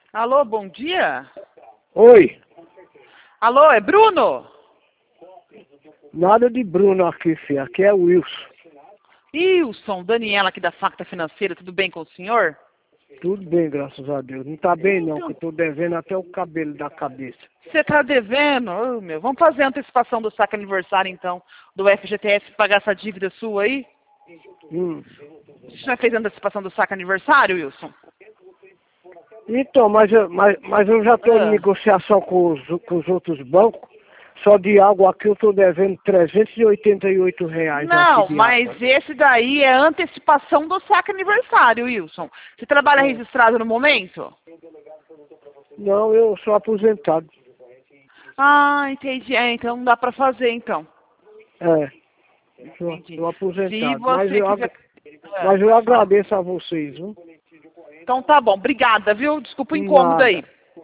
Alô, bom dia? Oi, Alô, é Bruno? nada de Bruno aqui, filho. Aqui é Wilson. Wilson, Daniela aqui da Facta Financeira, tudo bem com o senhor? Tudo bem, graças a Deus. Não tá bem não, que Então, eu tô devendo até o cabelo da cabeça. você tá devendo? Ô, meu, vamos fazer a antecipação do saque aniversário, então, do FGTS pra pagar essa dívida sua aí? Hum. Você já fez a antecipação do saque aniversário, Wilson? Então, mas eu já tô em Ah. negociação com os outros bancos. Só de água aqui eu tô devendo R$ 388 aqui Não, de mas água. esse daí é a antecipação do saque aniversário, Wilson. Você trabalha É. registrado no momento? Não, eu sou aposentado. Ah, entendi. É, então não dá pra fazer, então. É, Entendi. sou Se aposentado. você quiser... Mas eu agradeço a vocês, viu? Então tá bom, obrigada, viu? Desculpa o incômodo Nada. aí.